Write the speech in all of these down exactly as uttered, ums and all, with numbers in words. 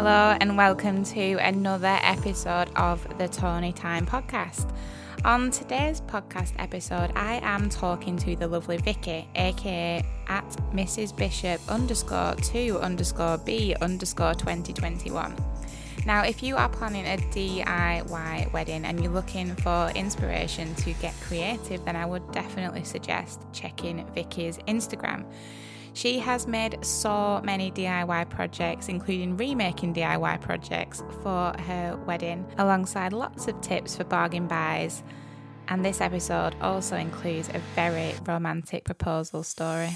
Hello and welcome to another episode of the Tony Time podcast. On today's podcast episode, I am talking to the lovely Vicky, aka at Missus Bishop underscore two underscore B underscore twenty twenty-one. Now, if you are planning a D I Y wedding and you're looking for inspiration to get creative, then I would definitely suggest checking Vicky's Instagram. She has made so many D I Y projects, including remaking D I Y projects for her wedding, alongside lots of tips for bargain buys. And this episode also includes a very romantic proposal story.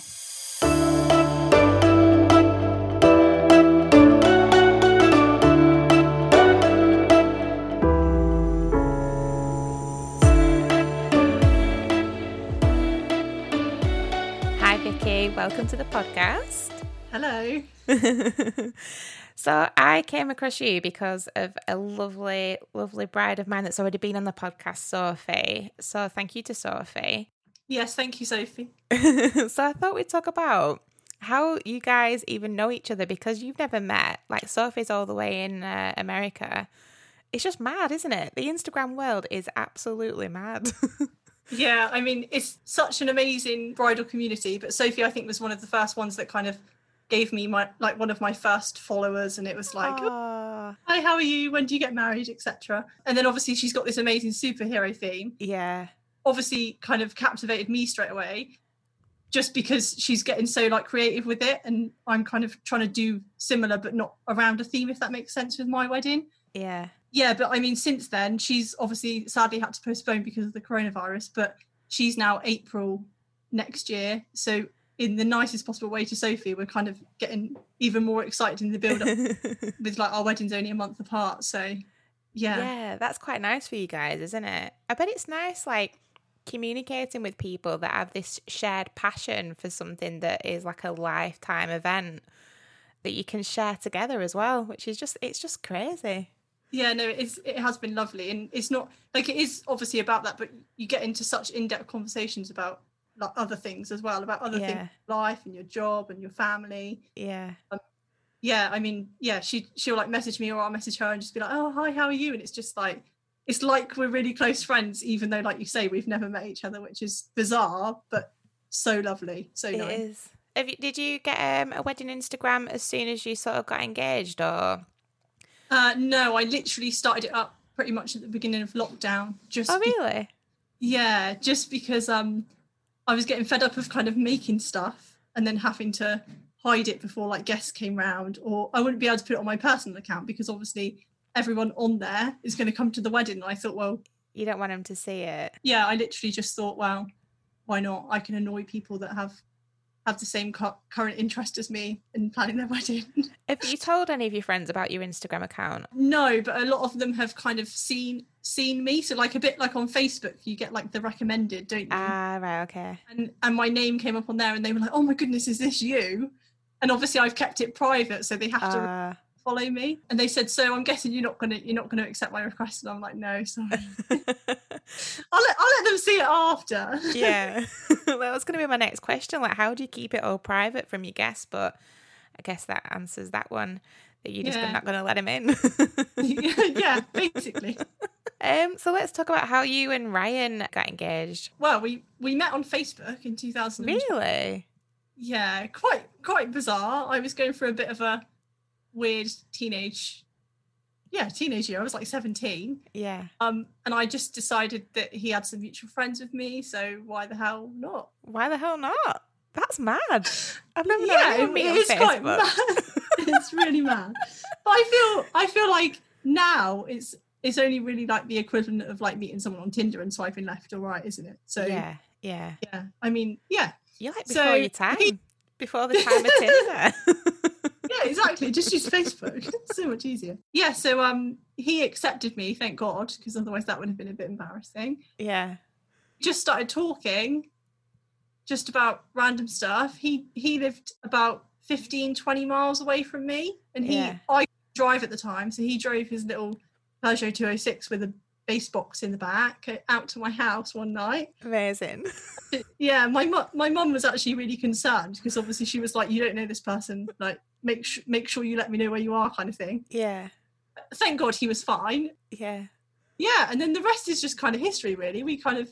Welcome to the podcast. Hello. So I came across you because of a lovely, lovely bride of mine that's already been on the podcast, Sophie. So thank you to Sophie. Yes, thank you, Sophie. So I thought we'd talk about how you guys even know each other, because you've never met. Like, Sophie's all the way in uh, America. It's just mad, isn't it? The Instagram world is absolutely mad. Yeah, I mean, it's such an amazing bridal community, but Sophie, I think, was one of the first ones that kind of gave me my like one of my first followers, and it was like, oh, hi, how are you? When do you get married, et cetera. And then obviously she's got this amazing superhero theme. Yeah. Obviously kind of captivated me straight away, just because she's getting so like creative with it, and I'm kind of trying to do similar but not around a theme, if that makes sense, with my wedding. Yeah. Yeah, but I mean, since then, she's obviously sadly had to postpone because of the coronavirus, but she's now April next year. So in the nicest possible way to Sophie, we're kind of getting even more excited in the build-up with like our wedding's only a month apart. So yeah. Yeah, that's quite nice for you guys, isn't it? I bet it's nice, like, communicating with people that have this shared passion for something that is like a lifetime event that you can share together as well, which is just, it's just crazy. Yeah, no, it's, it has been lovely. And it's not, like, it is obviously about that, but you get into such in-depth conversations about like other things as well, about other yeah. things, life and your job and your family. Yeah. Um, yeah, I mean, yeah, she, she'll like message me, or I'll message her and just be like, oh, hi, how are you? And it's just like, it's like we're really close friends, even though, like you say, we've never met each other, which is bizarre, but so lovely. So it nice. It is. Have you, did you get um, a wedding Instagram as soon as you sort of got engaged, or...? Uh, no, I literally started it up pretty much at the beginning of lockdown. Just oh, really? Be- yeah, just because um, I was getting fed up of kind of making stuff and then having to hide it before like guests came round, or I wouldn't be able to put it on my personal account because obviously everyone on there is going to come to the wedding. And I thought, well... You don't want them to see it. Yeah, I literally just thought, well, why not? I can annoy people that have... have the same cu- current interest as me in planning their wedding. Have you told any of your friends about your Instagram account? No, but a lot of them have kind of seen seen me. So like a bit like on Facebook, you get like the recommended, don't you? Ah, right, okay. And and my name came up on there and they were like, oh my goodness, is this you? And obviously I've kept it private, so they have to Uh... follow me. And they said, so I'm guessing you're not gonna you're not gonna accept my request. And I'm like, no, sorry. I'll let I'll let them see it after. Yeah. Well, that was going to be my next question. Like, how do you keep it all private from your guests? But I guess that answers that one, that you're just yeah. not going to let them in. Yeah, basically. Um. So let's talk about how you and Ryan got engaged. Well, we we met on Facebook in two thousand. Really? Yeah, quite quite bizarre. I was going through a bit of a weird teenage, yeah, teenage year. I was like seventeen. Yeah. Um, and I just decided that he had some mutual friends with me, so why the hell not? Why the hell not? That's mad. I've never known yeah, anyone meet on it is Facebook. quite mad. It's really mad. But I feel I feel like now it's it's only really like the equivalent of like meeting someone on Tinder and swiping left or right, isn't it? So yeah, yeah, yeah. I mean, yeah. You're like before so your time, he... before the time of Tinder. Yeah, exactly. Just use Facebook. It's so much easier. Yeah, so um, he accepted me, thank God, because otherwise that would have been a bit embarrassing. Yeah. Just started talking just about random stuff. He he lived about fifteen, twenty miles away from me, and he yeah. I drive at the time, so he drove his little Peugeot two oh six with a bass box in the back out to my house one night. Amazing. Yeah, my mu- my mum was actually really concerned because obviously she was like, you don't know this person, like make sh- make sure you let me know where you are, kind of thing. Yeah. Thank God he was fine. Yeah. Yeah, and then the rest is just kind of history, really. We kind of,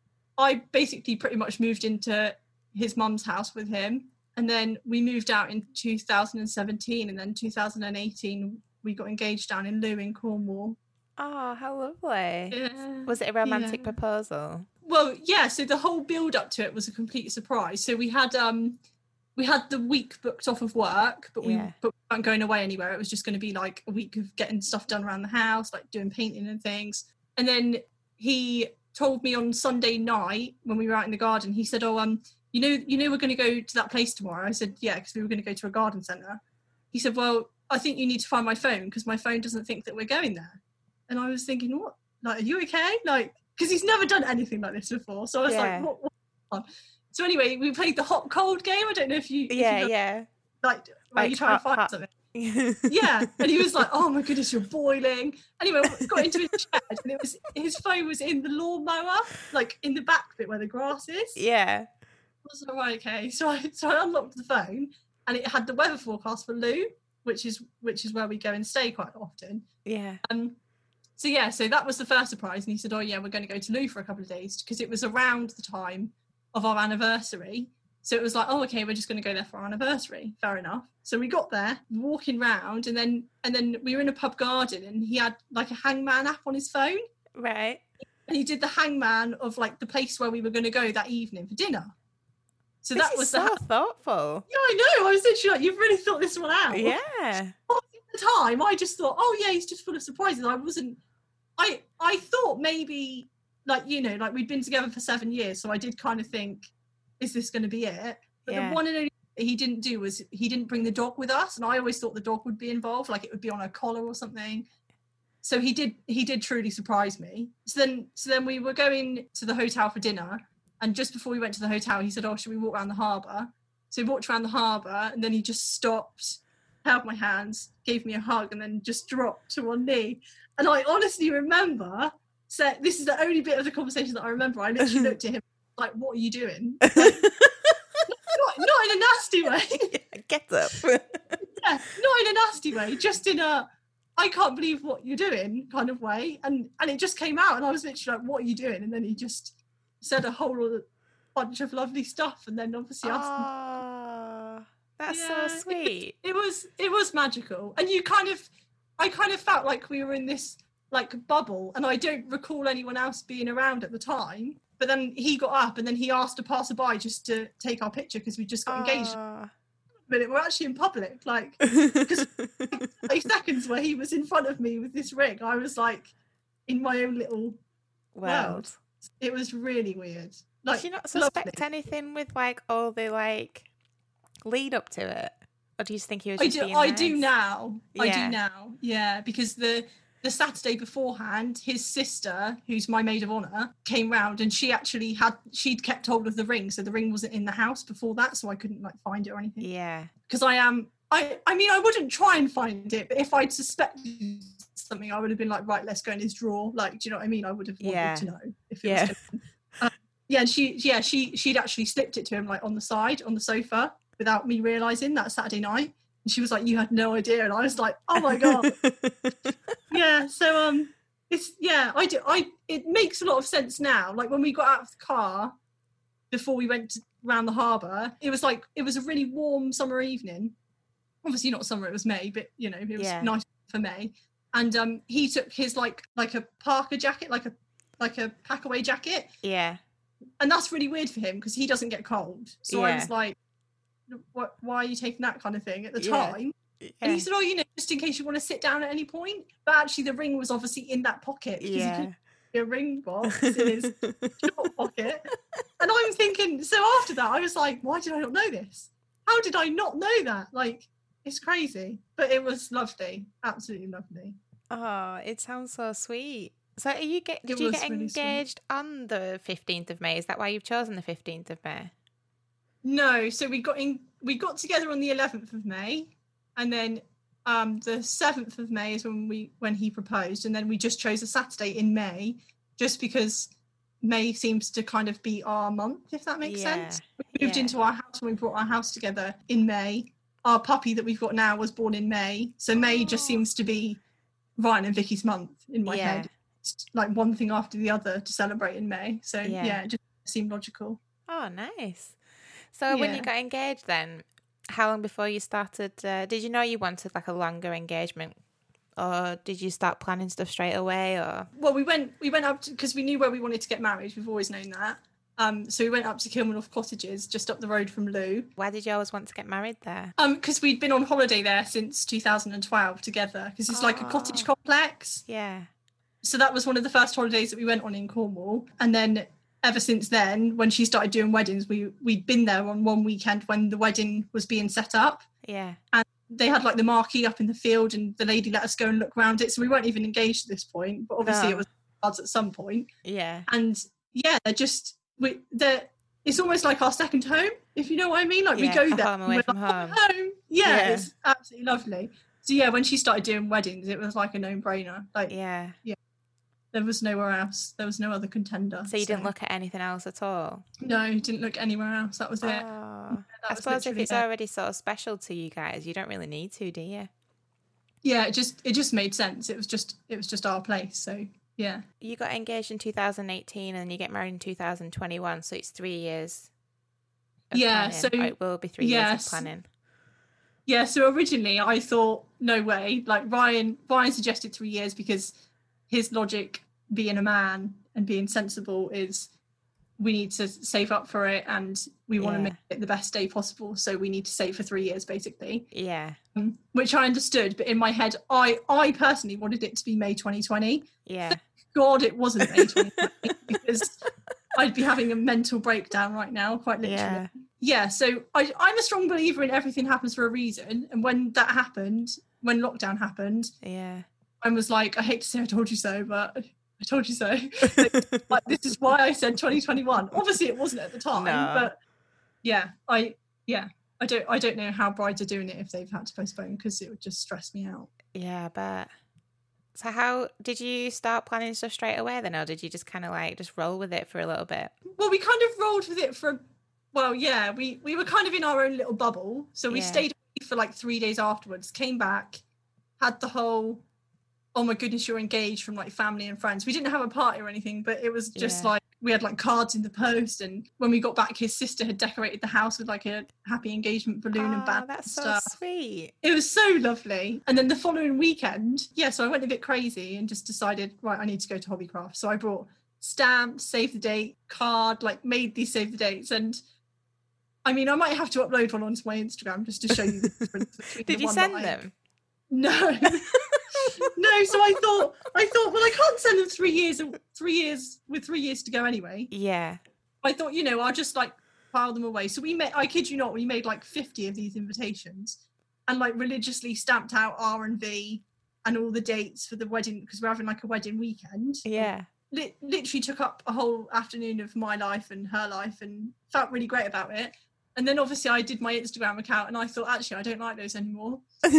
I basically pretty much moved into his mum's house with him, and then we moved out in two thousand seventeen, and then two thousand eighteen we got engaged down in Looe in Cornwall. Oh, how lovely. Yeah, Was it a romantic yeah. proposal? Well, yeah, so the whole build up to it was a complete surprise. So we had um we had the week booked off of work, but we, Yeah. but we weren't going away anywhere. It was just going to be like a week of getting stuff done around the house, like doing painting and things. And then he told me on Sunday night when we were out in the garden, he said, oh, um, you know, you know, we're going to go to that place tomorrow. I said, yeah, because we were going to go to a garden centre. He said, well, I think you need to find my phone because my phone doesn't think that we're going there. And I was thinking, what? Like, are you okay? Like, because he's never done anything like this before. So I was Yeah. like, what, what's on? So anyway, we played the hot cold game. I don't know if you, if Yeah, you know, yeah. like, where Like you try and hot- find hot- something. Yeah, and he was like, oh my goodness, you're boiling. Anyway, we got into his shed, and it was his phone was in the lawnmower, like in the back bit where the grass is. Yeah. I was like, right, okay. So I so I unlocked the phone, and it had the weather forecast for Looe, which is which is where we go and stay quite often. Yeah. Um, so yeah, so that was the first surprise, and he said, oh yeah, we're going to go to Looe for a couple of days because it was around the time of our anniversary. So it was like, oh, okay, we're just going to go there for our anniversary. Fair enough. So we got there, walking round, and then and then we were in a pub garden, and he had like a Hangman app on his phone, Right. and he did the Hangman of like the place where we were going to go that evening for dinner. So This that is was so the. Ha- thoughtful. yeah, I know. I was literally like, you've really thought this one out. Yeah. At the time, I just thought, oh yeah, he's just full of surprises. I wasn't. I I thought maybe like you know like we'd been together for seven years, so I did kind of think, is this going to be it? But Yeah. the one and only thing he didn't do was he didn't bring the dog with us, and I always thought the dog would be involved, like it would be on a collar or something. So he did. He did truly surprise me. So then, so then we were going to the hotel for dinner, and just before we went to the hotel, he said, "Oh, should we walk around the harbour?" So we walked around the harbour, and then he just stopped, held my hands, gave me a hug, and then just dropped to one knee. And I honestly remember, said, "This is the only bit of the conversation that I remember." I literally looked at him like, "What are you doing?" Like, not, not in a nasty way. Get up. Yeah, not in a nasty way, just in a I can't believe what you're doing kind of way. And and it just came out, and I was literally like, what are you doing? And then he just said a whole other bunch of lovely stuff, and then obviously asked me. Oh, that's Yeah, so sweet. It was it was magical. And you kind of I kind of felt like we were in this like bubble, and I don't recall anyone else being around at the time. But then he got up, and then he asked a passerby just to take our picture because we just got engaged. Oh. But we're actually in public, like because eight seconds where he was in front of me with this ring, I was like in my own little Well, world. It was really weird. Like, do you not lovely. suspect anything with like all the like lead up to it, or do you just think he was I just do. being I nice? do now. I Yeah. do now. Yeah, because the the Saturday beforehand, his sister, who's my maid of honor, came round, and she actually had she'd kept hold of the ring, so the ring wasn't in the house before that, so I couldn't like find it or anything. Yeah. Because I am. I. I mean, I wouldn't try and find it, but if I'd suspected something, I would have been like, right, let's go in his drawer. Like, do you know what I mean? I would have wanted Yeah. to know if it Yeah. was. Gonna, um, yeah, and she. Yeah, she. She'd actually slipped it to him like on the side on the sofa without me realizing that Saturday night. And she was like, you had no idea. And I was like, oh my God. Yeah. So, um, it's, yeah, I do. I, it makes a lot of sense now. Like when we got out of the car before we went to, around the harbour, it was like, it was a really warm summer evening. Obviously not summer, it was May, but you know, it was Yeah. nice for May. And, um, he took his like, like a parka jacket, like a, like a pack away jacket. Yeah. And that's really weird for him because he doesn't get cold. So I Yeah. was like, what, why are you taking that kind of thing at the Yeah. time? Yeah. And he said, oh, you know, just in case you want to sit down at any point. But actually the ring was obviously in that pocket. Because Yeah. he couldn't see a ring box in his short pocket. And I'm thinking, so after that, I was like, why did I not know this? How did I not know that? Like, it's crazy. But it was lovely. Absolutely lovely. Oh, it sounds so sweet. So are you get did It you was get really sweet. engaged on the fifteenth of May? Is that why you've chosen the fifteenth of May? No, so we got in we got together on the eleventh of May, and then um the seventh of May is when we when he proposed, and then we just chose a Saturday in May just because May seems to kind of be our month, if that makes Yeah, sense. We moved yeah. into our house when we brought our house together in May, our puppy that we've got now was born in May. So May just Oh. seems to be Ryan and Vicky's month in my Yeah. head. It's like one thing after the other to celebrate in May. So Yeah. yeah, it just seemed logical. Oh, nice. So when you Yeah. got engaged then, how long before you started, uh, did you know you wanted like a longer engagement? Or did you start planning stuff straight away? Or Well, we went we went up because we knew where we wanted to get married. We've always known that. Um, so we went up to Kilmarnock Cottages, just up the road from Lou. why did you always want to get married there? Um, because we'd been on holiday there since two thousand twelve together. Because it's like a cottage Oh. complex. Yeah. So that was one of the first holidays that we went on in Cornwall. And then ever since then, when she started doing weddings, we we'd been there on one weekend when the wedding was being set up. Yeah. They had like the marquee up in the field, and the lady let us go and look around it. So we weren't even engaged at this point, but obviously No. it was cards at some point. Yeah. And yeah, they're just we they're it's almost like our second home, if you know what I mean. Like Yeah, we go a there, home and away we're from like, home. "Oh, home. Yeah, Yeah. it's absolutely lovely. So yeah, when she started doing weddings, it was like a no-brainer. Like Yeah. there was nowhere else. There was no other contender. So you didn't look at anything else at all? No, didn't look anywhere else. That was it. Oh. That I was suppose if literally it's it. already sort of special to you guys, you don't really need to, do you? Yeah, it just it just made sense. It was just it was just our place. So yeah. You got engaged in two thousand eighteen and you get married in two thousand twenty-one, so it's three years. Of Yeah, planning. so- Or it will be three years yes. of planning. Yeah, so originally I thought, no way. Like Ryan, Ryan suggested three years because his logic, being a man and being sensible, is we need to save up for it and we want to Yeah. make it the best day possible. So we need to save for three years, basically. Yeah, Um, which I understood, but in my head, I I personally wanted it to be May twenty twenty. yeah, God, it wasn't May twenty twenty because I'd be having a mental breakdown right now, quite literally. yeah, Yeah, so I, I'm a strong believer in everything happens for a reason. And when that happened, when lockdown happened, yeah. I was like, I hate to say I told you so, but I told you so. Like, like, this is why I said twenty twenty-one. Obviously, it wasn't at the time, No. but yeah, I yeah, I don't I don't know how brides are doing it if they've had to postpone because it would just stress me out. Yeah, but so how did you start planning stuff straight away then, or did you just kind of like just roll with it for a little bit? Well, we kind of rolled with it for, well, yeah, we, we were kind of in our own little bubble. So we Yeah. stayed away for like three days afterwards, came back, had the whole, oh my goodness, you're engaged from like family and friends. We didn't have a party or anything, but it was just Yeah. like, we had like cards in the post. And when we got back, his sister had decorated the house with like a happy engagement balloon and Oh, band that's and so stuff. sweet. It was so lovely. And then the following weekend, yeah, so I went a bit crazy and just decided, right, I need to go to Hobbycraft. So I brought stamps, save the date, card, like made these save the dates. And I mean, I might have to upload one onto my Instagram just to show you the difference between Did the you one send that I- them? No. No, so I thought I thought, well, I can't send them three years three years with three years to go anyway. Yeah. I thought, you know, I'll just like file them away. So we made, I kid you not, we made like fifty of these invitations and like religiously stamped out R and V and all the dates for the wedding because we're having like a wedding weekend. Yeah. Lit literally took up a whole afternoon of my life and her life and felt really great about it. And then obviously I did my Instagram account and I thought, actually, I don't like those anymore.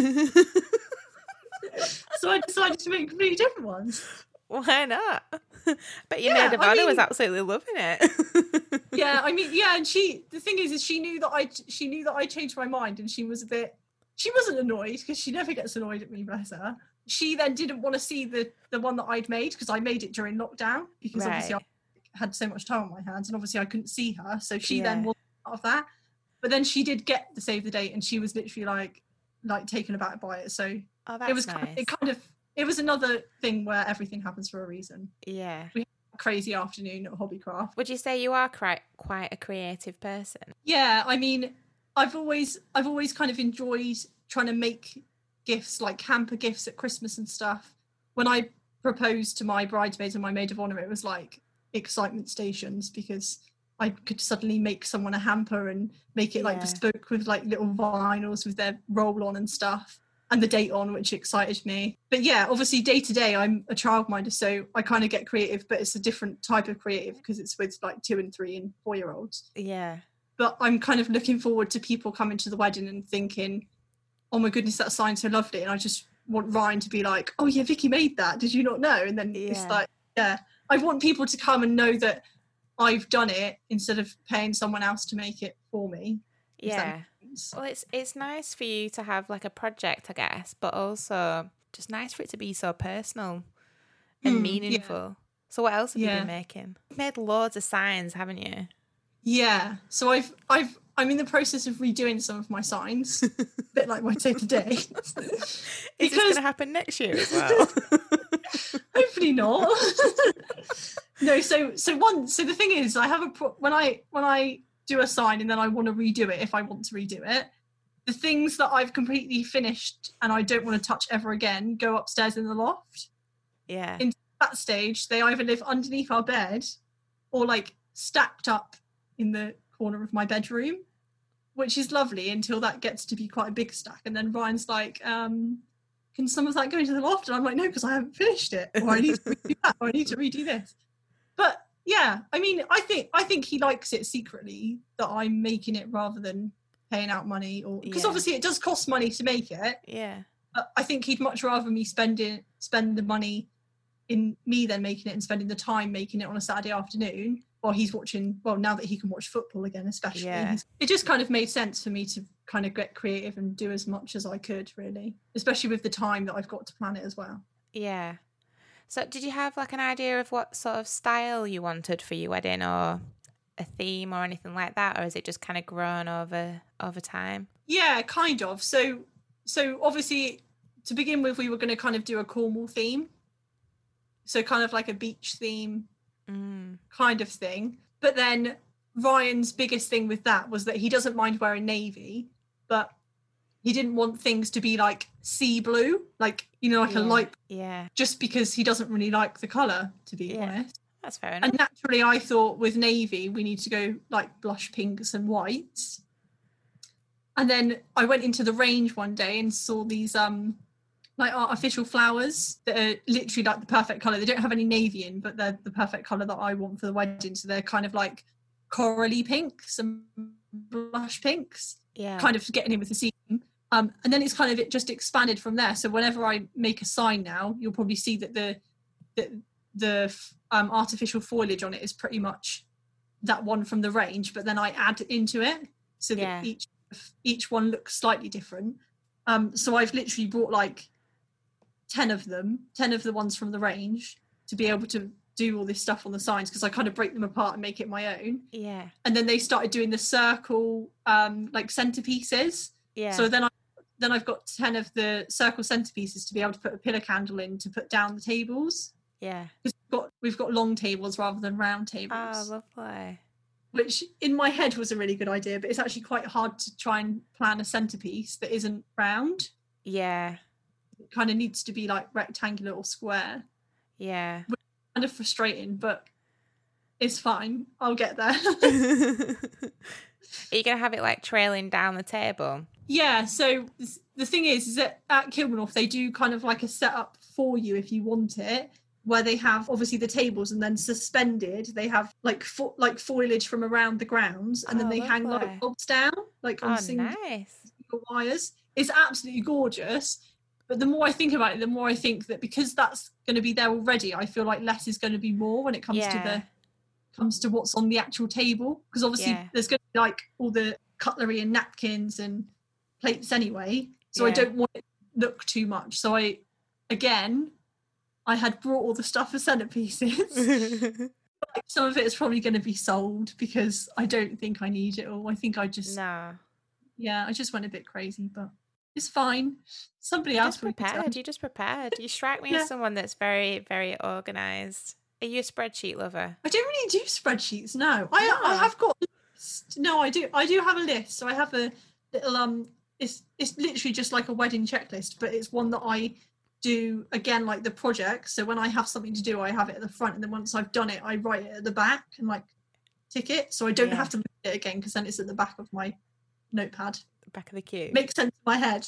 So I decided to make completely different ones. Why not? But your Yeah, maid of I honor was mean- absolutely loving it. Yeah, I mean, yeah, and she, the thing is, is she knew that I, she knew that I changed my mind, and she was a bit, she wasn't annoyed because she never gets annoyed at me, bless her. She then didn't want to see the the one that I'd made because I made it during lockdown because obviously I Right. had so much time on my hands, and obviously I couldn't see her, so she Yeah. then wasn't part of that. But then she did get the save the date, and she was literally like, like taken aback by it. So Oh, that's it was, nice. kind of, it kind of, it was another thing where everything happens for a reason. Yeah. Crazy afternoon at Hobbycraft. Would you say you are quite quite a creative person? Yeah, I mean, I've always I've always kind of enjoyed trying to make gifts, like hamper gifts at Christmas and stuff. When I proposed to my bridesmaids and my maid of honor, it was like excitement stations because I could suddenly make someone a hamper and make it like Yeah. bespoke with like little vinyls with their roll on and stuff and the date on, which excited me. But yeah, obviously day to day I'm a childminder, so I kind of get creative, but it's a different type of creative because it's with like two and three and four year olds. Yeah. But I'm kind of looking forward to people coming to the wedding and thinking, oh my goodness, that sign's so lovely. And I just want Ryan to be like, oh yeah, Vicky made that. Did you not know? And then it's Yeah. like, yeah, I want people to come and know that I've done it instead of paying someone else to make it for me. Is that- Yeah. months. Well, it's it's nice for you to have like a project, I guess, but also just nice for it to be so personal and Mm, meaningful. yeah. So what else have you Yeah. been making? You've made loads of signs, haven't you? Yeah. So I've I've I'm in the process of redoing some of my signs, a bit like my day to day. Is this going to happen next year as well? Hopefully not. No, so so one so the thing is, I have a pro- when I when I do a sign and then I want to redo it, if I want to redo it, the things that I've completely finished and I don't want to touch ever again go upstairs in the loft. Yeah. In that stage, they either live underneath our bed or like stacked up in the corner of my bedroom, which is lovely until that gets to be quite a big stack. And then Ryan's like, um, can some of that go into the loft? And I'm like, no, because I haven't finished it. Or I need to redo that. Or I need to redo this. But yeah, I mean, I think I think he likes it secretly that I'm making it rather than paying out money, or because Yeah. obviously it does cost money to make it. Yeah. But I think he'd much rather me spend it, spend the money in me than making it and spending the time making it on a Saturday afternoon while he's watching. Well, now that he can watch football again, especially, Yeah. he's, it just kind of made sense for me to kind of get creative and do as much as I could, really, especially with the time that I've got to plan it as well. Yeah. So did you have like an idea of what sort of style you wanted for your wedding, or a theme or anything like that, or is it just kind of grown over over time? Yeah, kind of. So, so obviously, to begin with, we were going to kind of do a Cornwall theme, so kind of like a beach theme, Mm. kind of thing. But then Ryan's biggest thing with that was that he doesn't mind wearing navy, but he didn't want things to be like sea blue, like, you know, like Yeah. a light, Yeah. just because he doesn't really like the colour, to be Yeah. honest. That's fair enough. And naturally, I thought with navy, we need to go like blush pinks and whites. And then I went into the range one day and saw these um like artificial flowers that are literally like the perfect colour. They don't have any navy in, but they're the perfect colour that I want for the wedding. So they're kind of like corally pinks and blush pinks, Yeah. kind of getting in with the scene. Um, and then it's kind of it just expanded from there. So whenever I make a sign now, you'll probably see that the the, the um, artificial foliage on it is pretty much that one from the range, but then I add into it so that Yeah. each each one looks slightly different. Um, so I've literally brought like ten of them, ten of the ones from the range, to be able to do all this stuff on the signs, because I kind of break them apart and make it my own. Yeah. And then they started doing the circle um, like centerpieces. Yeah. So then I then I've got ten of the circle centerpieces to be able to put a pillar candle in to put down the tables. Yeah. Because we've got we've got long tables rather than round tables. Oh, lovely. Which in my head was a really good idea, but it's actually quite hard to try and plan a centerpiece that isn't round. Yeah. It kind of needs to be like rectangular or square. Yeah. Kind of frustrating, but it's fine. I'll get there. Are you going to have it like trailing down the table? Yeah, so the thing is, is that at Kilmanorth, they do kind of like a setup for you if you want it, where they have obviously the tables, and then suspended, they have like fo- like foliage from around the grounds, and then Oh, they hang lovely. light bulbs down, like on Oh, single nice. wires. It's absolutely gorgeous. But the more I think about it, the more I think that because that's going to be there already, I feel like less is going to be more when it comes to Yeah. the comes to what's on the actual table. Because obviously Yeah. there's going to be like all the cutlery and napkins and plates anyway. So I Yeah. don't want it to look too much. So I, again, I had brought all the stuff for centerpieces. Some of it is probably going to be sold because I don't think I need it all. I think I just, No. yeah, I just went a bit crazy, but it's fine. Somebody You're else just will be prepared. done. You're just prepared. You strike me Yeah. as someone that's very, very organised. Are you a spreadsheet lover? I don't really do spreadsheets. No, I No. I have got a list. No, I do. I do have a list. So I have a little um. It's it's literally just like a wedding checklist, but it's one that I do again like the project. So when I have something to do, I have it at the front, and then once I've done it, I write it at the back and like tick it. So I don't Yeah. have to look at it again because then it's at the back of my notepad. Back of the queue. Makes sense in my head.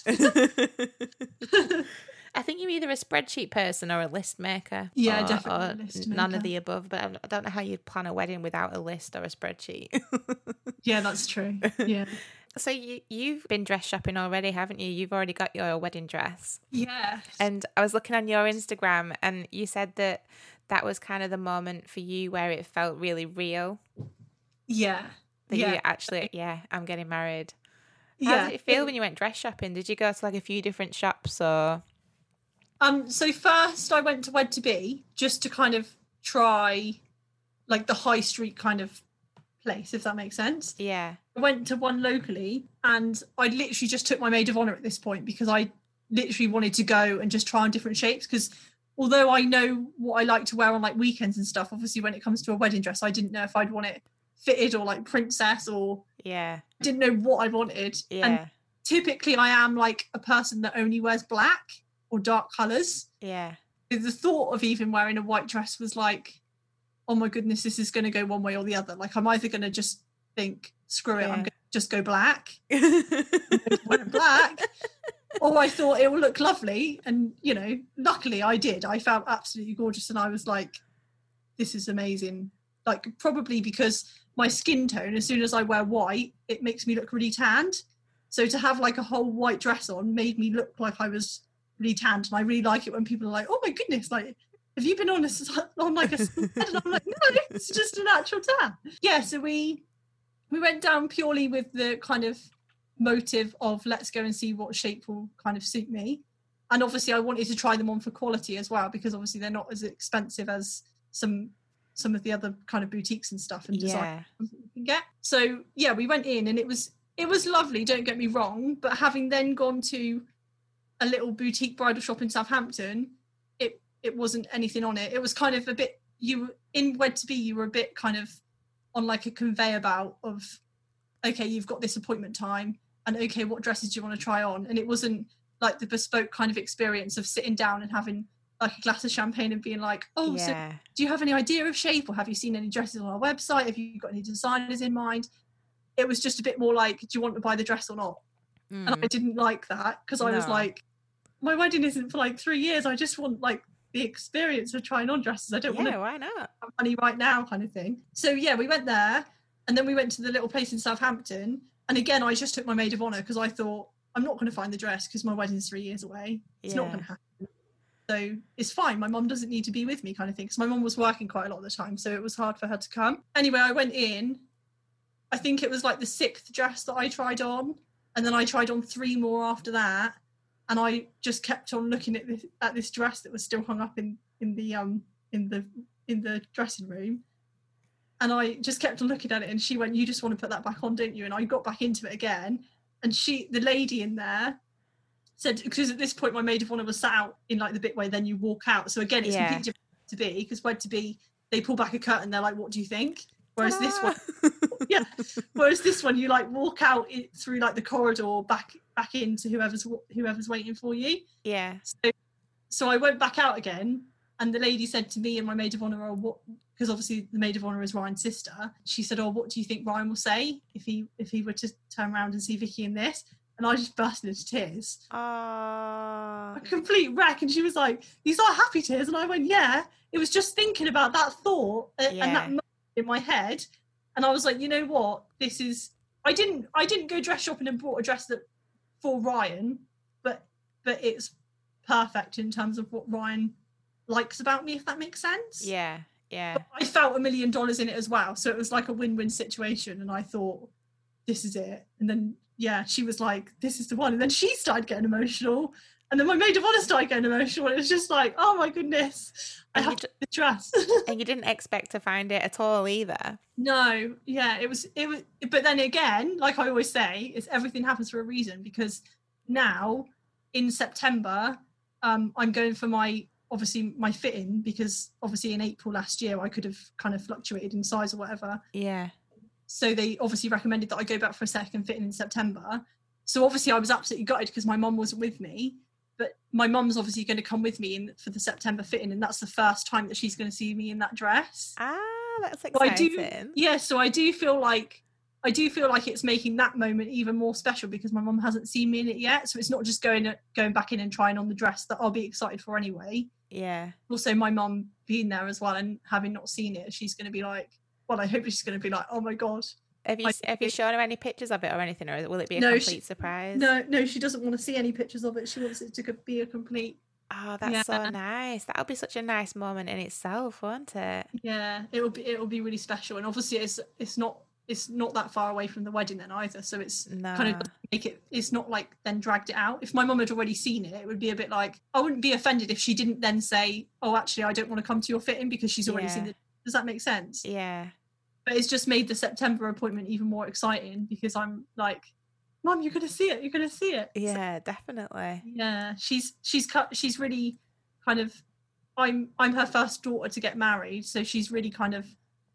I think you're either a spreadsheet person or a list maker. Yeah, or, definitely a or list none maker. of the above, but I- I don't know how you'd plan a wedding without a list or a spreadsheet. Yeah, that's true. Yeah. So you, you've been dress shopping already, haven't you? You've already got your wedding dress. Yeah. And I was looking on your Instagram and you said that that was kind of the moment for you where it felt really real. Yeah. That Yeah. you actually, yeah, I'm getting married. How yeah. did it feel when you went dress shopping? Did you go to like a few different shops or? Um, so first I went to Wed to Be just to kind of try like the high street kind of place, if that makes sense. Yeah. I went to one locally and I literally just took my maid of honor at this point because I literally wanted to go and just try on different shapes, because although I know what I like to wear on like weekends and stuff, obviously when it comes to a wedding dress, I didn't know if I'd want it fitted or like princess, or Yeah. didn't know what I wanted. Yeah. And typically I am like a person that only wears black or dark colours. Yeah. The thought of even wearing a white dress was like, oh my goodness, this is going to go one way or the other. Like I'm either going to just think, screw it, Yeah. I'm going to just go black, wear black, or I thought it will look lovely. And, you know, luckily I did. I felt absolutely gorgeous and I was like, this is amazing. Like probably because my skin tone, as soon as I wear white, it makes me look really tanned. So to have like a whole white dress on made me look like I was really tanned. And I really like it when people are like, oh my goodness, like, have you been on a, on like a sun? And I'm like, no, it's just a natural tan. Yeah, so we we went down purely with the kind of motive of let's go and see what shape will kind of suit me. And obviously I wanted to try them on for quality as well, because obviously they're not as expensive as some some of the other kind of boutiques and stuff and design Yeah. you can get. So yeah, we went in and it was it was lovely, don't get me wrong, but having then gone to a little boutique bridal shop in Southampton, it it wasn't anything on it. It was kind of a bit, you were in Wed to Be, you were a bit kind of on like a conveyor belt of, okay, you've got this appointment time and okay, what dresses do you want to try on? And it wasn't like the bespoke kind of experience of sitting down and having like a glass of champagne and being like, oh, Yeah. so do you have any idea of shape, or have you seen any dresses on our website? Have you got any designers in mind? It was just a bit more like, do you want to buy the dress or not? Mm. And I didn't like that because I was No. like, my wedding isn't for like three years. I just want like the experience of trying on dresses. I don't want Yeah, to why not? have money right now kind of thing. So yeah, we went there and then we went to the little place in Southampton. And again, I just took my maid of honor because I thought, I'm not going to find the dress because my wedding's three years away. It's not Yeah. going to happen. So it's fine. My mum doesn't need to be with me kind of thing. Because my mum was working quite a lot of the time. So it was hard for her to come. Anyway, I went in. I think it was like the sixth dress that I tried on. And then I tried on three more after that. And I just kept on looking at this at this dress that was still hung up in, in the um in the in the dressing room. And I just kept on looking at it and she went, you just want to put that back on, don't you? And I got back into it again. And she, the lady in there, said, because at this point my maid of honor was sat out in like the bit where then you walk out. So again, it's Yeah. completely different to be, because Wed to Be, they pull back a curtain, they're like, what do you think? Whereas this one, yeah. Whereas this one, you like walk out it, through like the corridor back back into whoever's whoever's waiting for you. Yeah. So, so I went back out again, and the lady said to me and my maid of honor, "Oh, what?" Because obviously the maid of honor is Ryan's sister. She said, "Oh, what do you think Ryan will say if he if he were to turn around and see Vicky in this?" And I just burst into tears. Oh. A complete wreck. And she was like, "These are happy tears," and I went, "Yeah." It was just thinking about that thought uh, Yeah. and that moment in my head, and I was like, you know what? This is. I didn't. I didn't go dress shopping and bought a dress that for Ryan, but but it's perfect in terms of what Ryan likes about me, if that makes sense. Yeah. Yeah. But I felt a million dollars in it as well, so it was like a win-win situation. And I thought, this is it. And then yeah, she was like, this is the one. And then she started getting emotional. And then my maid of honor started getting emotional. It was just like, oh my goodness, I And you have d- the dress. And you didn't expect to find it at all either. No, yeah, it was, it was, but then again, like I always say, it's everything happens for a reason, because now in September, um, I'm going for my, obviously my fitting, because obviously in April last year, I could have kind of fluctuated in size or whatever. Yeah. So they obviously recommended that I go back for a second fitting in September. So obviously I was absolutely gutted because my mum wasn't with me, but my mum's obviously going to come with me in for the September fitting, and that's the first time that she's going to see me in that dress. Ah, that's So I exciting. do, yeah. So I do feel like I do feel like it's making that moment even more special because my mum hasn't seen me in it yet. So it's not just going going back in and trying on the dress that I'll be excited for anyway. Yeah. Also, my mum being there as well and having not seen it, she's going to be like, well, I hope she's going to be like, oh my god. Have you I- have you shown her any pictures of it or anything, or will it be a No, complete she- surprise? No, no, she doesn't want to see any pictures of it. She wants it to go- be a complete. Oh, that's Yeah. so nice. That'll be such a nice moment in itself, won't it? Yeah, it'll be it'll be really special, and obviously it's it's not it's not that far away from the wedding then either, so it's No. kind of make it, it's not like then dragged it out. If my mum had already seen it, it would be a bit like, I wouldn't be offended if she didn't then say, oh actually I don't want to come to your fitting because she's already Yeah. seen it. Does that make sense? Yeah. But it's just made the September appointment even more exciting because I'm like, Mum, you're gonna see it, you're gonna see it. Yeah, definitely. So, yeah, she's she's cut she's really kind of, I'm I'm her first daughter to get married, so she's really kind of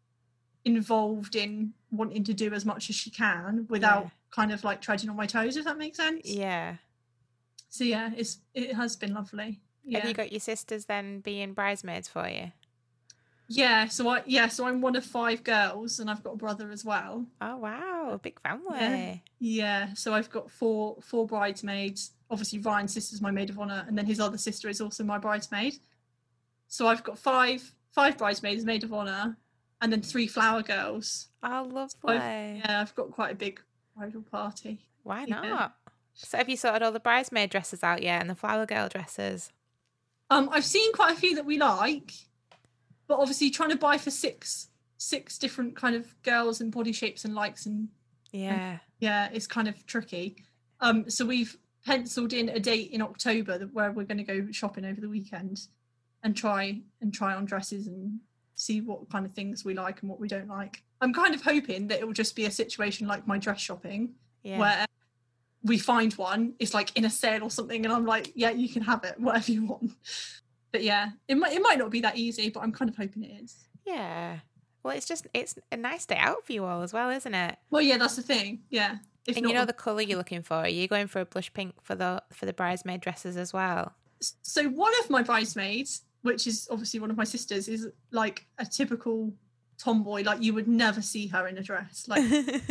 involved in wanting to do as much as she can without Yeah. kind of like treading on my toes, if that makes sense. Yeah. So yeah, it's it has been lovely. Yeah. Have you got your sisters then being bridesmaids for you? yeah, so I yeah, so I'm one of five girls and I've got a brother as well. Oh wow, big family. Yeah. Yeah, so I've got four four bridesmaids. Obviously Ryan's sister's my maid of honour, and then his other sister is also my bridesmaid. So I've got five five bridesmaids, maid of honour, and then three flower girls. Oh, lovely. So I've, yeah, I've got quite a big bridal party. Why Yeah. not? So have you sorted all the bridesmaid dresses out yet and the flower girl dresses? Um, I've seen quite a few that we like, but obviously trying to buy for six six different kind of girls and body shapes and likes and Yeah. yeah, it's kind of tricky. Um, so we've penciled in a date in October that where we're going to go shopping over the weekend and try and try on dresses and see what kind of things we like and what we don't like. I'm kind of hoping that it will just be a situation like my dress shopping, Yeah. where we find one, it's like in a sale or something, and I'm like, yeah, you can have it, whatever you want. But yeah, it might it might not be that easy, but I'm kind of hoping it is. Yeah. Well, it's just, it's a nice day out for you all as well, isn't it? Well, yeah, that's the thing. Yeah. If And not, you know the colour you're looking for. Are you going for a blush pink for the for the bridesmaid dresses as well? so one of my bridesmaids, which is obviously one of my sisters, is like a typical tomboy. Like you would never see her in a dress, like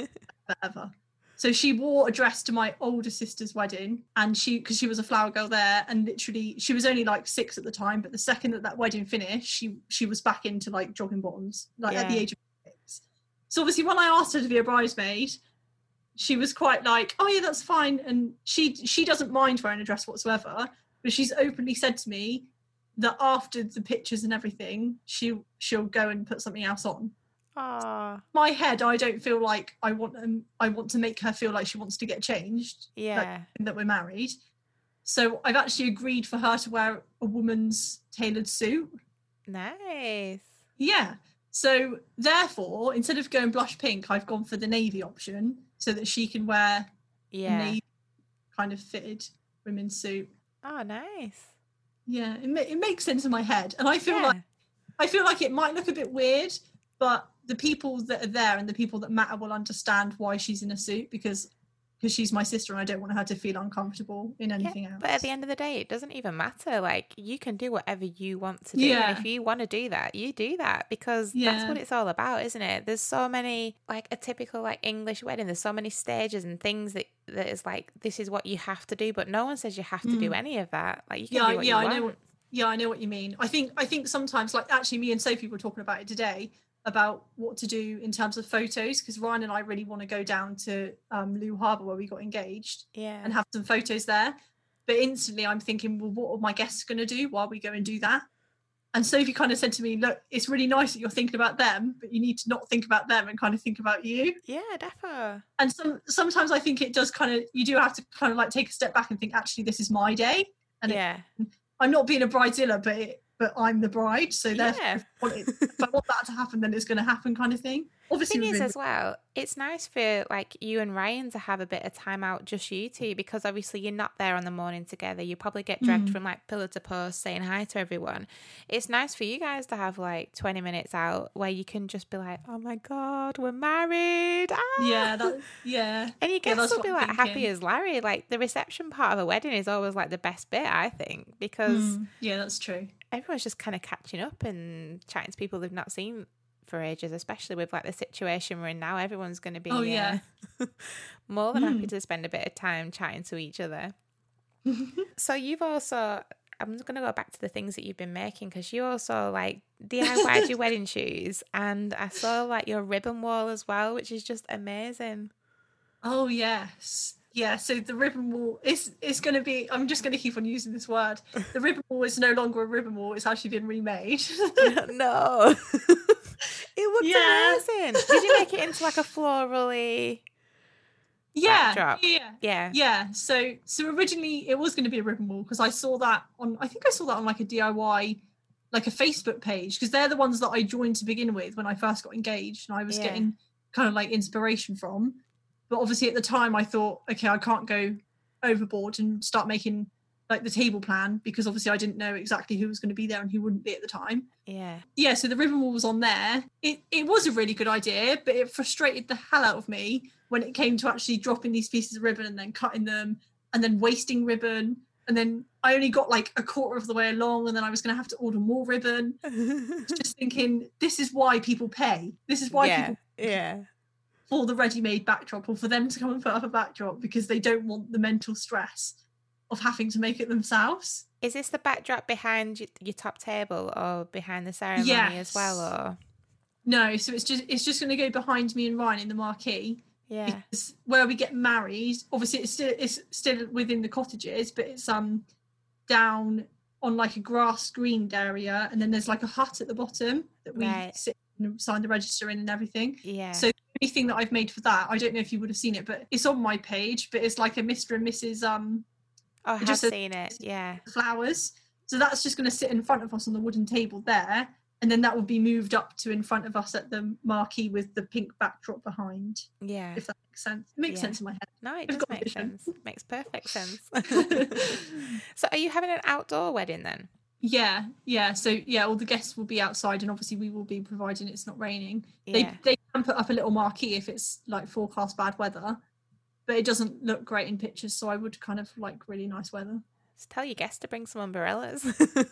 ever. So she wore a dress to my older sister's wedding, and she, because she was a flower girl there, and literally she was only like six at the time, but the second that that wedding finished, she she was back into like jogging bottoms, like at the Yeah. age of six. So obviously when I asked her to be a bridesmaid, she was quite like, oh yeah, that's fine, and she she doesn't mind wearing a dress whatsoever, but she's openly said to me that after the pictures and everything, she she'll go and put something else on. Oh, My head, I don't feel like I want um, I want to make her feel like she wants to get changed, yeah. and that we're married. So I've actually agreed for her to wear a woman's tailored suit. Nice. Yeah. So therefore, instead of going blush pink, I've gone for the navy option so that she can wear a Yeah. navy kind of fitted women's suit. Oh, nice. Yeah, it, ma- it makes sense in my head, and I feel Yeah. like I feel like it might look a bit weird, but the people that are there and the people that matter will understand why she's in a suit, because because she's my sister and I don't want her to feel uncomfortable in anything else. But at the end of the day, it doesn't even matter. Like, you can do whatever you want to do. Yeah. And if you want to do that, you do that, because that's Yeah. what it's all about, isn't it? There's so many, like a typical like English wedding, there's so many stages and things that that is like, this is what you have to do, but no one says you have to do Mm. any of that. Like, you can yeah, do what yeah, you I want. know what yeah, I know what you mean. I think I think sometimes, like actually me and Sophie were talking about it today, about what to do in terms of photos, because Ryan and I really want to go down to um, Looe Harbour where we got engaged Yeah. and have some photos there. But instantly I'm thinking, well, what are my guests going to do while we go and do that? And Sophie kind of said to me, look, it's really nice that you're thinking about them, but you need to not think about them and kind of think about you. Yeah, defo. And some sometimes I think it does kind of, you do have to kind of like take a step back and think, actually, this is my day. And it- Yeah. I'm not being a bridezilla, but it, but I'm the bride. So therefore, Yeah. if, I want it, if I want that to happen, then it's going to happen, kind of thing. Obviously, Thing is within- as well, it's nice for like you and Ryan to have a bit of time out, just you two, because obviously you're not there on the morning together. You probably get dragged Mm. from like pillar to post saying hi to everyone. It's nice for you guys to have like twenty minutes out where you can just be like, oh my god, we're married. Ah! yeah, that, yeah, And you Yeah, guys that's will what be I'm like happy thinking. as Larry. Like the reception part of a wedding is always like the best bit, I think, because Mm, yeah, that's true. everyone's just kind of catching up and chatting to people they've not seen for ages, especially with like the situation we're in now. Everyone's going to be Oh, yeah. uh, more than happy Mm. to spend a bit of time chatting to each other. So you've also, I'm going to go back to the things that you've been making, because you also like D I Y'd your wedding shoes, and I saw like your ribbon wall as well, which is just amazing. Oh yes, yeah. So the ribbon wall is is going to be. I'm just going to keep on using this word. The ribbon wall is no longer a ribbon wall. It's actually been remade. No. It looks Yeah. amazing. Did you make it into like a florally Yeah, backdrop? yeah, Yeah. yeah. So, so originally it was going to be a ribbon wall because I saw that on. I think I saw that on like a D I Y, like a Facebook page, because they're the ones that I joined to begin with when I first got engaged, and I was Yeah. getting kind of like inspiration from. But obviously at the time I thought, okay, I can't go overboard and start making like the table plan, because obviously I didn't know exactly who was going to be there and who wouldn't be at the time. Yeah. Yeah, so the ribbon wall was on there. It it was a really good idea, but it frustrated the hell out of me when it came to actually dropping these pieces of ribbon and then cutting them and then wasting ribbon. And then I only got like a quarter of the way along, and then I was going to have to order more ribbon. Just thinking, this is why people pay. This is why yeah. people Yeah. for the ready-made backdrop, or for them to come and put up a backdrop, because they don't want the mental stress of having to make it themselves. Is this the backdrop behind your, your top table or behind the ceremony Yes. as well? Or No, so it's just it's just going to go behind me and Ryan in the marquee. yeah. Because where we get married, obviously it's still it's still within the cottages, but it's um down on like a grass greened area, and then there's like a hut at the bottom that we Right. sit and sign the register in and everything. Yeah. So the only thing that I've made for that, I don't know if you would have seen it, but it's on my page, but it's like a Mister and Missus um oh, I it have just says- seen it. Yeah. flowers. So that's just going to sit in front of us on the wooden table there, and then that will be moved up to in front of us at the marquee with the pink backdrop behind, Yeah. if that makes sense. It makes Yeah. sense in my head. No, it I've does got make vision. sense. Makes perfect sense. So are you having an outdoor wedding then? Yeah, yeah. So yeah, all the guests will be outside, and obviously we will be providing it's not raining. Yeah. They they can put up a little marquee if it's like forecast bad weather, but it doesn't look great in pictures. So I would kind of like really nice weather. Just tell your guests to bring some umbrellas.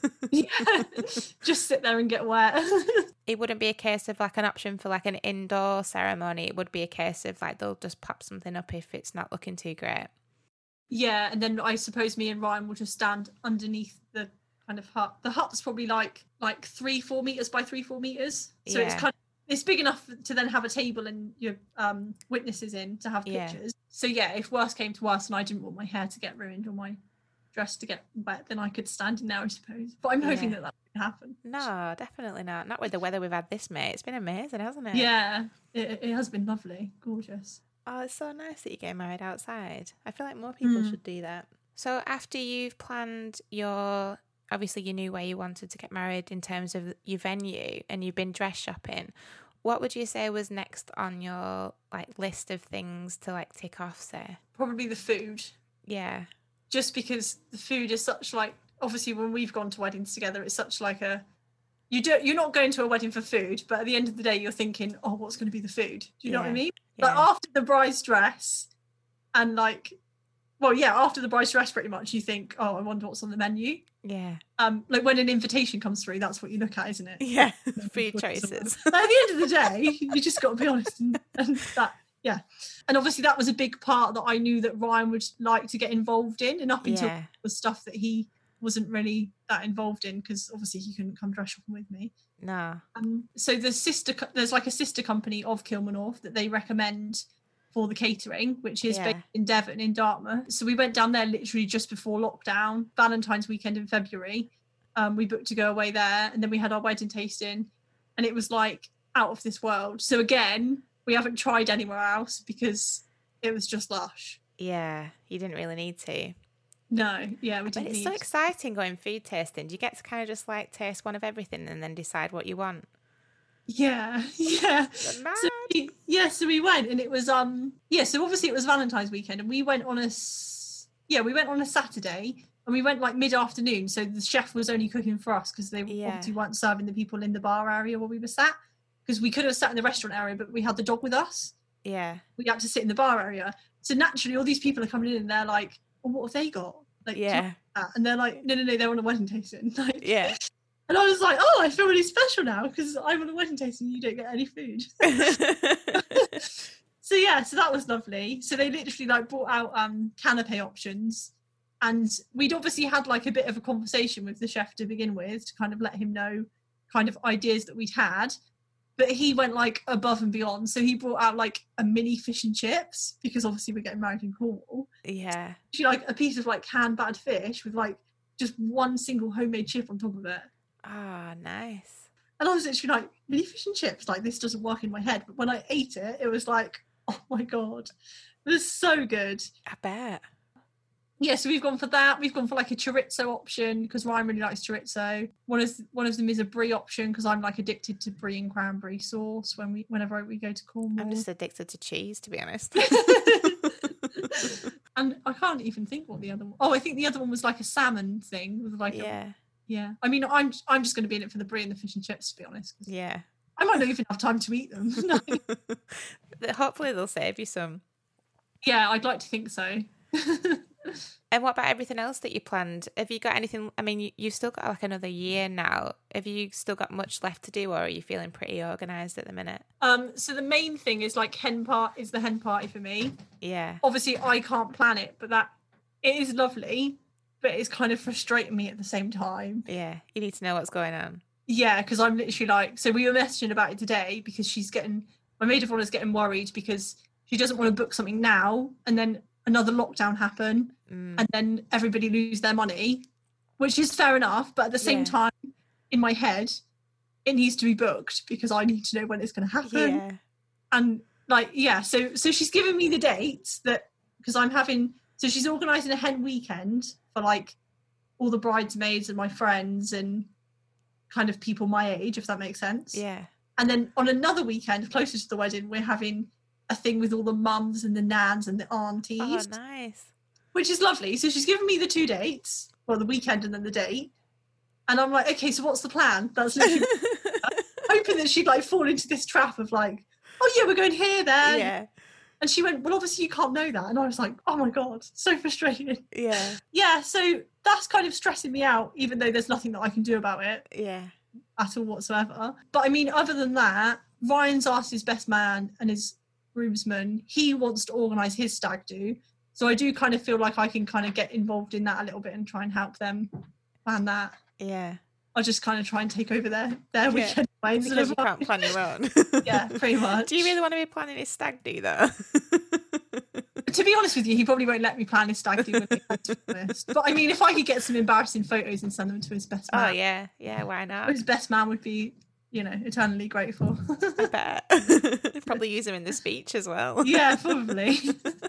Yeah, just sit there and get wet. It wouldn't be a case of like an option for like an indoor ceremony. It would be a case of like they'll just pop something up if it's not looking too great. Yeah, and then I suppose me and Ryan will just stand underneath the kind of hut. The hut's probably like like three, four meters by three, four meters. So it's Yeah. kind of it's big enough to then have a table and your um witnesses in to have Yeah. pictures. So yeah, if worse came to worse and I didn't want my hair to get ruined or my dress to get wet, then I could stand in there, I suppose. But I'm hoping Yeah. that that won't happen. No, definitely not. Not with the weather we've had this May. It's been amazing, hasn't it? Yeah, it, it has been lovely, gorgeous. Oh, it's so nice that you're getting married outside. I feel like more people Mm. should do that. So after you've planned your, obviously you knew where you wanted to get married in terms of your venue, and you've been dress shopping, what would you say was next on your like list of things to like tick off, say? Probably the food. Yeah. Just because the food is such like, obviously when we've gone to weddings together, it's such like a you don't you're not going to a wedding for food, but at the end of the day you're thinking, oh, what's going to be the food? Do you know what I Yeah. mean? Yeah. Like after the bride's dress, and like well yeah after the bride's dress pretty much you think, oh, I wonder what's on the menu. Yeah. Um like when an invitation comes through, that's what you look at, isn't it? Yeah. Food What's on choices. there. But at the end of the day, you just got to be honest, and, and that yeah. And obviously that was a big part that I knew that Ryan would like to get involved in, and up until Yeah. the stuff that he wasn't really that involved in, because obviously he couldn't come dress shopping with me. No. Um, so the sister, co- there's like a sister company of Kilmanorth that they recommend for the catering, which is Yeah. based in Devon in Dartmouth. So we went down there literally just before lockdown, Valentine's weekend in February. Um, we booked to go away there, and then we had our wedding tasting, and it was like out of this world. So again, we haven't tried anywhere else because it was just lush. Yeah. You didn't really need to. No, yeah, we But didn't it's need. so exciting going food tasting. You get to kind of just like taste one of everything and then decide what you want. Yeah, yeah. But mad. So we, yeah, so we went, and it was um yeah. So obviously it was Valentine's weekend, and we went on a s- yeah we went on a Saturday, and we went like mid afternoon. So the chef was only cooking for us because they Yeah. obviously weren't serving the people in the bar area where we were sat. Because we could have sat in the restaurant area, but we had the dog with us. Yeah. We had to sit in the bar area. So naturally, all these people are coming in, and they're like, "Well, what have they got?" Like, can I Yeah. have that? And they're like, "No, no, no, they're on a wedding tasting." Like, Yeah. and I was like, "Oh, I feel really special now because I'm on a wedding tasting. And you don't get any food." So yeah, so that was lovely. So they literally like brought out um canapé options, and we'd obviously had like a bit of a conversation with the chef to begin with to kind of let him know kind of ideas that we'd had. But he went like above and beyond. So he brought out like a mini fish and chips, because obviously we're getting married in Cornwall. Yeah. She like a piece of like canned battered fish with like just one single homemade chip on top of it. Ah, nice. And I was literally like, mini fish and chips, like this doesn't work in my head. But when I ate it, it was like, oh my God, it was so good. I bet. Yeah, so we've gone for that. We've gone for like a chorizo option because Ryan really likes chorizo. One of one of them is a brie option because I'm like addicted to brie and cranberry sauce when we whenever we go to Cornwall. I'm just addicted to cheese, to be honest. And I can't even think what the other one. Oh, I think the other one was like a salmon thing with like yeah. a, yeah. I mean, I'm I'm just going to be in it for the brie and the fish and chips, to be honest. Yeah. I might not even have time to eat them. No. Hopefully they'll save you some. Yeah, I'd like to think so. And what about everything else that you planned? Have you got anything? I mean, you, you've still got like another year now. Have you still got much left to do, or are you feeling pretty organised at the minute? Um, so the main thing is like hen part is the hen party for me. Yeah. Obviously, I can't plan it, but that it is lovely, but it's kind of frustrating me at the same time. Yeah, you need to know what's going on. Yeah, because I'm literally like, so we were messaging about it today because she's getting, my maid of honour's getting worried because she doesn't want to book something now and then another lockdown happen mm. and then everybody lose their money, which is fair enough. But at the same yeah. time, in my head, it needs to be booked because I need to know when it's going to happen. Yeah. And like, yeah, so so she's given me the dates that, because I'm having, so she's organising a hen weekend for like all the bridesmaids and my friends and kind of people my age, if that makes sense. Yeah. And then on another weekend closer to the wedding, we're having a thing with all the mums and the nans and the aunties. Oh, nice. Which is lovely. So she's given me the two dates, well, the weekend and then the date. And I'm like, okay, so what's the plan? That's literally hoping that she'd like fall into this trap of like, oh yeah, we're going here then. Yeah. And she went, well, obviously you can't know that. And I was like, oh my God, so frustrating. Yeah. Yeah, so that's kind of stressing me out, even though there's nothing that I can do about it. Yeah. At all whatsoever. But I mean, other than that, Ryan's asked his best man and his groomsman, he wants to organise his stag do. So I do kind of feel like I can kind of get involved in that a little bit and try and help them plan that. Yeah. I'll just kind of try and take over their, their yeah. weekend. Because you can't plan your own. Yeah, pretty much. Do you really want to be planning his stag do though? To be honest with you, he probably won't let me plan his stag do with me, to be honest. But I mean, if I could get some embarrassing photos and send them to his best man. Oh yeah, yeah, why not? His best man would be, you know, eternally grateful. I bet. Probably use him in the speech as well. Yeah, probably.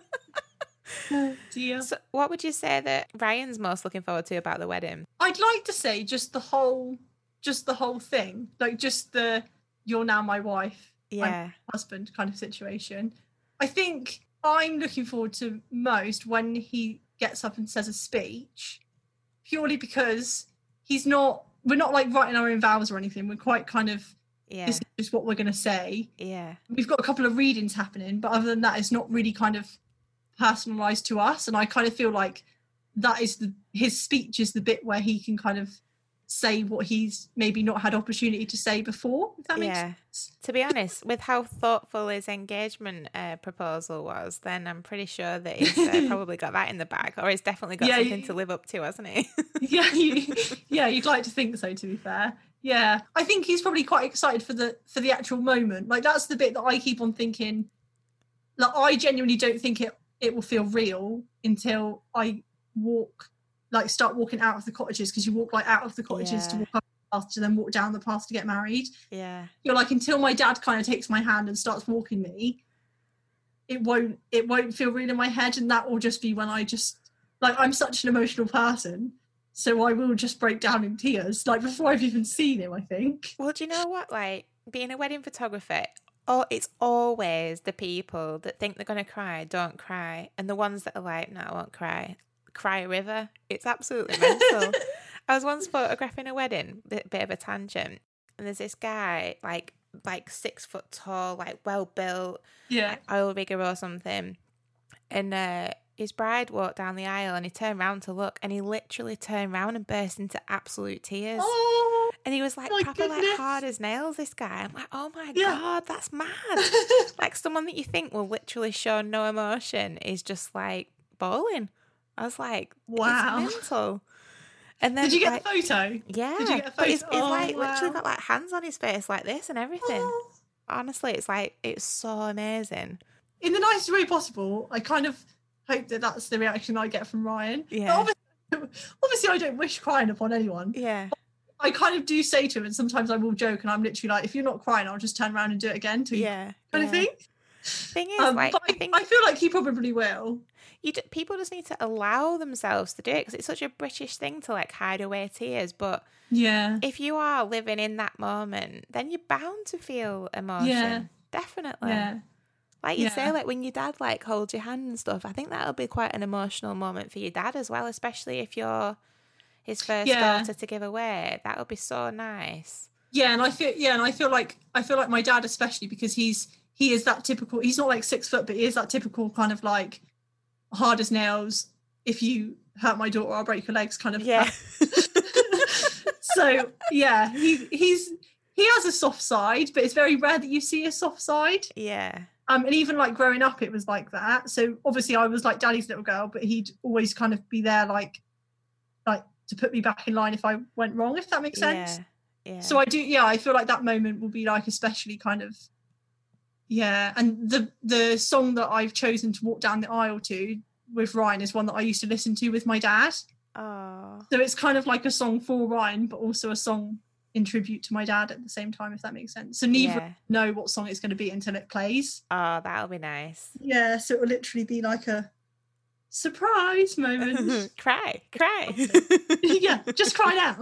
Oh, dear. So what would you say that Ryan's most looking forward to about the wedding? I'd like to say just the whole just the whole thing. Like just the you're now my wife, yeah, my husband kind of situation. I think I'm looking forward to most when he gets up and says a speech, purely because he's not we're not like writing our own vows or anything. We're quite kind of yeah. This is just what we're gonna say. Yeah. We've got a couple of readings happening, but other than that, it's not really kind of personalized to us. And I kind of feel like that is the his speech is the bit where he can kind of say what he's maybe not had opportunity to say before, if that makes yeah. sense. To be honest, with how thoughtful his engagement uh, proposal was, then I'm pretty sure that he's uh, probably got that in the bag, or he's definitely got yeah, something you, to live up to, hasn't he? yeah, you, yeah, you'd like to think so, to be fair. Yeah, I think he's probably quite excited for the for the actual moment. Like that's the bit that I keep on thinking. Like I genuinely don't think it it will feel real until I walk, like start walking out of the cottages, because you walk like out of the cottages yeah. to walk up the path to then walk down the path to get married. Yeah. You're like, until my dad kind of takes my hand and starts walking me, it won't it won't feel real in my head, and that will just be when I just like I'm such an emotional person. So I will just break down in tears, like before I've even seen him, I think. Well, do you know what? Like being a wedding photographer, oh, it's always the people that think they're going to cry, don't cry. And the ones that are like, no, I won't cry. Cry a river. It's absolutely mental. I was once photographing a wedding, bit, bit of a tangent. And there's this guy, like, like six foot tall, like well built, yeah, like oil rigger or something. And uh, his bride walked down the aisle and he turned around to look, and he literally turned around and burst into absolute tears. Oh, and he was like proper goodness. like hard as nails, this guy. I'm like, oh my yeah. God, that's mad. Like someone that you think will literally show no emotion is just like bawling. I was like, wow, it's mental. And then, did you get like, the photo? Yeah. Did you get a photo? But he's, he's oh, like wow. literally got like hands on his face like this and everything. Oh. Honestly, it's like, it's so amazing. In the nicest way possible, I kind of hope that that's the reaction I get from Ryan. Yeah. Obviously, obviously, I don't wish crying upon anyone. Yeah. I kind of do say to him, and sometimes I will joke, and I'm literally like, if you're not crying, I'll just turn around and do it again. To yeah, kind yeah. of thing. Thing is, Um, like, but I, I think I feel like he probably will. you d- people just need to allow themselves to do it because it's such a British thing to like hide away tears. But Yeah. if you are living in that moment, then you're bound to feel emotion. Yeah. Definitely. Yeah. Like you Yeah. say, like when your dad like holds your hand and stuff, I think that'll be quite an emotional moment for your dad as well, especially if you're his first Yeah. daughter to give away. That would be so nice. Yeah, and I feel yeah, and I feel like I feel like my dad especially because he's he is that typical. He's not like six foot, but he is that typical kind of like hard as nails. If you hurt my daughter, I'll break your legs, kind of. Yeah. So yeah, he he's he has a soft side, but it's very rare that you see a soft side. Yeah. Um, and even like growing up, it was like that. So obviously, I was like Daddy's little girl, but he'd always kind of be there, like, like to put me back in line if I went wrong, if that makes sense. Yeah. Yeah. So I do, yeah, I feel like that moment will be like especially kind of, yeah. And the the song that I've chosen to walk down the aisle to with Ryan is one that I used to listen to with my dad. Oh. So it's kind of like a song for Ryan, but also a song in tribute to my dad at the same time, if that makes sense. So neither Yeah. know what song it's going to be until it plays. Oh, that'll be nice. Yeah, so it will literally be like a surprise moment. Cry, cry. Yeah, just cry now.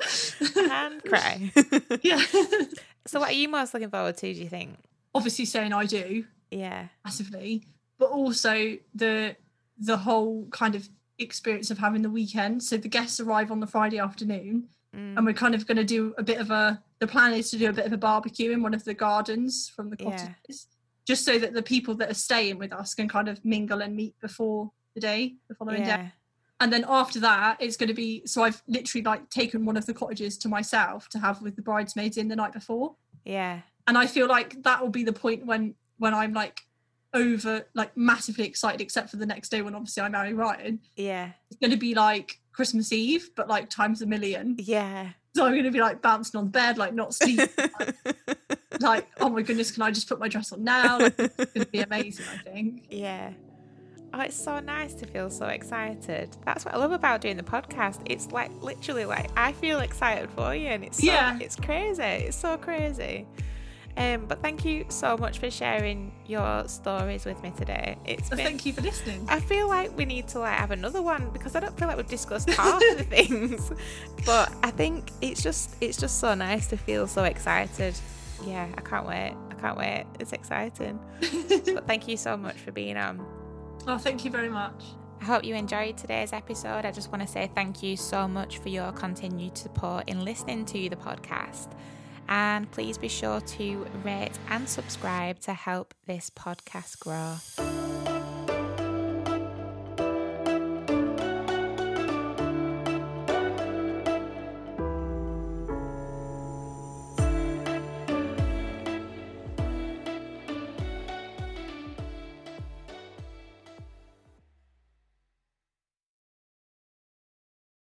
And cry. Yeah. So what are you most looking forward to, do you think? Obviously saying I do Yeah. massively, but also the the whole kind of experience of having the weekend. So the guests arrive on the Friday afternoon. Mm. And we're kind of going to do a bit of a, the plan is to do a bit of a barbecue in one of the gardens from the cottages, Yeah. just so that the people that are staying with us can kind of mingle and meet before the day, the following Yeah. day. And then after that, it's going to be, so I've literally like taken one of the cottages to myself to have with the bridesmaids in the night before. Yeah. And I feel like that will be the point when, when I'm like over, like massively excited, except for the next day when obviously I marry Ryan. Yeah. It's going to be like Christmas Eve, but like times a million. Yeah. So I'm going to be like bouncing on the bed, like not sleeping. like, like, oh my goodness, can I just put my dress on now? Like, it's going to be amazing, I think. Yeah. Oh, it's so nice to feel so excited. That's what I love about doing the podcast. It's like literally like I feel excited for you, and it's so, Yeah. it's crazy. It's so crazy. Um, but thank you so much for sharing your stories with me today. It's So been, thank you for listening. I feel like we need to like have another one because I don't feel like we've discussed half of the things. But I think it's just it's just so nice to feel so excited. Yeah, I can't wait. I can't wait. It's exciting. But thank you so much for being on. Oh, thank you very much. I hope you enjoyed today's episode. I just want to say thank you so much for your continued support in listening to the podcast. And please be sure to rate and subscribe to help this podcast grow.